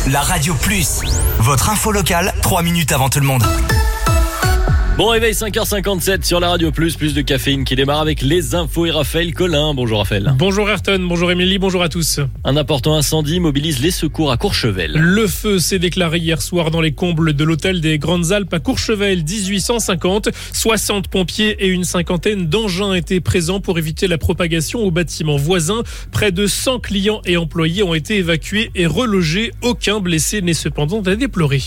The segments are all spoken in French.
La Radio Plus, votre info locale, 3 minutes avant tout le monde. Bon réveil, 5h57 sur la Radio Plus de caféine qui démarre avec les infos et Raphaël Collin. Bonjour Raphaël. Bonjour Ayrton, bonjour Émilie, bonjour à tous. Un important incendie mobilise les secours à Courchevel. Le feu s'est déclaré hier soir dans les combles de l'hôtel des Grandes Alpes à Courchevel, 1850. 60 pompiers et une cinquantaine d'engins étaient présents pour éviter la propagation aux bâtiments voisins. Près de 100 clients et employés ont été évacués et relogés. Aucun blessé n'est cependant à déplorer.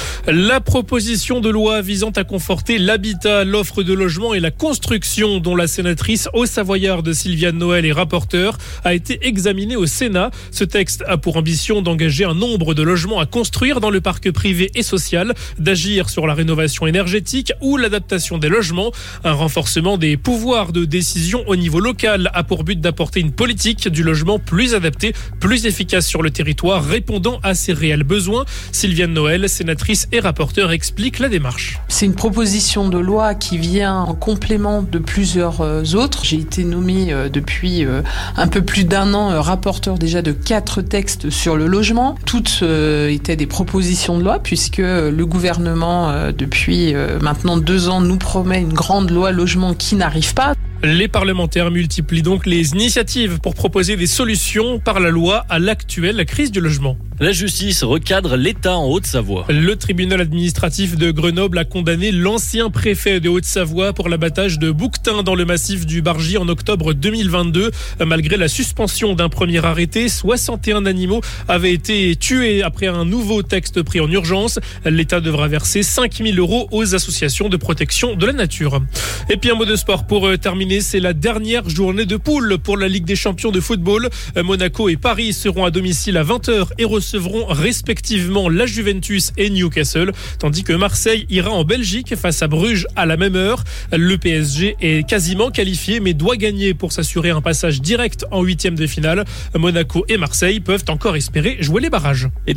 La proposition de loi visant à conforter l'habitat, l'offre de logement et la construction dont la sénatrice haut-savoyarde Sylviane Noël est rapporteure a été examinée au Sénat. Ce texte a pour ambition d'engager un nombre de logements à construire dans le parc privé et social, d'agir sur la rénovation énergétique ou l'adaptation des logements. Un renforcement des pouvoirs de décision au niveau local a pour but d'apporter une politique du logement plus adaptée, plus efficace sur le territoire, répondant à ses réels besoins. Sylviane Noël, sénatrice et rapporteur, explique la démarche. C'est une proposition de loi qui vient en complément de plusieurs autres. J'ai été nommée depuis un peu plus d'un an rapporteur déjà de 4 textes sur le logement. Toutes étaient des propositions de loi puisque le gouvernement depuis maintenant 2 ans nous promet une grande loi logement qui n'arrive pas. Les parlementaires multiplient donc les initiatives pour proposer des solutions par la loi à l'actuelle crise du logement. La justice recadre l'État en Haute-Savoie. Le tribunal administratif de Grenoble a condamné l'ancien préfet de Haute-Savoie pour l'abattage de bouquetins dans le massif du Bargy en octobre 2022. Malgré la suspension d'un premier arrêté, 61 animaux avaient été tués après un nouveau texte pris en urgence. L'État devra verser 5 000 € aux associations de protection de la nature. Et puis un mot de sport pour terminer. C'est la dernière journée de poule pour la Ligue des champions de football. Monaco et Paris seront à domicile à 20h et recevront respectivement la Juventus et Newcastle, tandis que Marseille ira en Belgique face à Bruges à la même heure. Le PSG est quasiment qualifié mais doit gagner pour s'assurer un passage direct en 8e de finale. Monaco et Marseille peuvent encore espérer jouer les barrages.